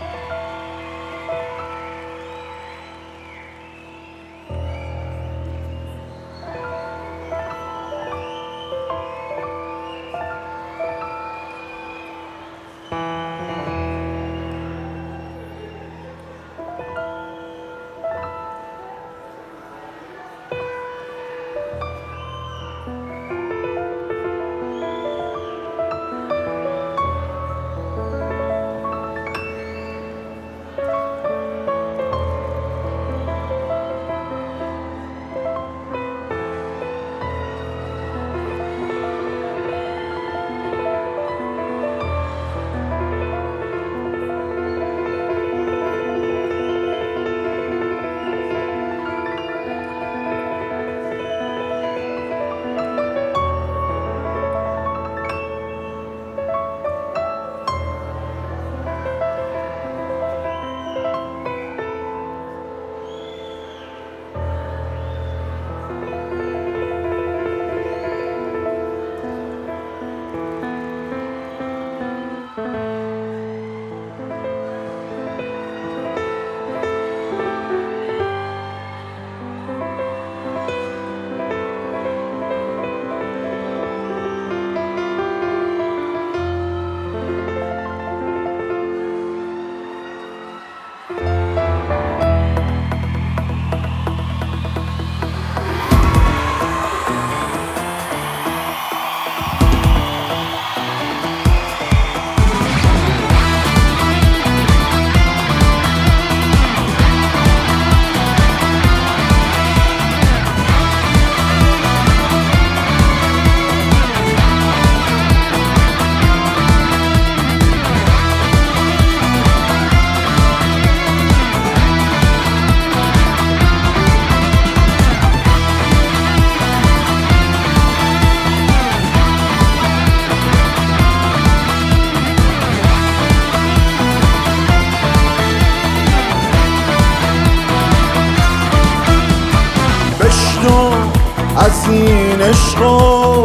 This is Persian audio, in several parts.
از این عشقا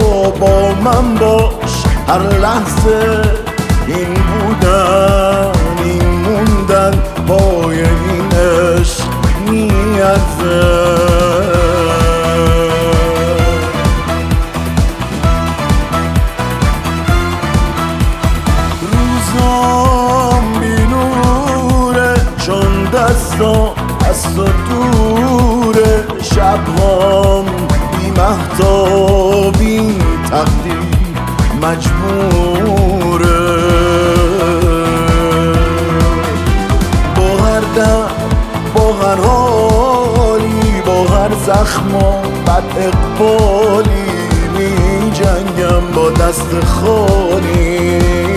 با من باش هر لحظه، این بودن این موندن پای این عشق میارزه. روزام بی نوره چون دستام از تو دوره، شبهام بی مهتاب این تقدیر مجبوره. با هر دم با هر حالی با هر زخم و بد اقبالی می جنگم با دست خالی.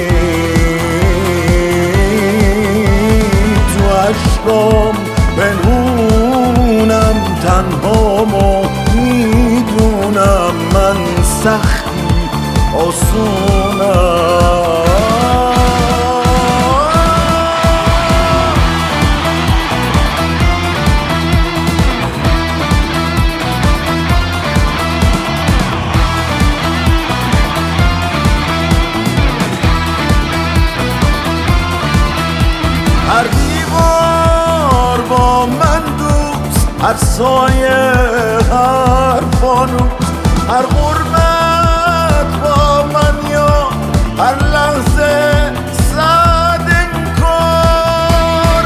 تو عشقام پنهونم تنهامو میدونم، من سختی آسونم. هر دیوار با من دوست، هر سایه هر فانوس، هر غربت با من یا هر لحظه صد انکار.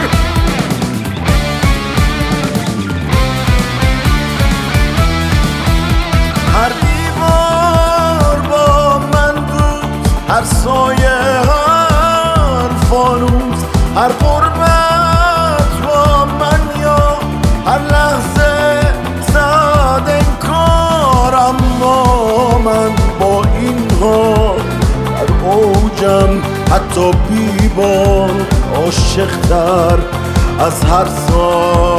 هر دیوار با من دوست، هر سایه هر فانوس، هر غربت با من یا هر لحظه صد انکار. اما من با این حال در اوجم، حتی بیبار عاشق‌تر از هر سال.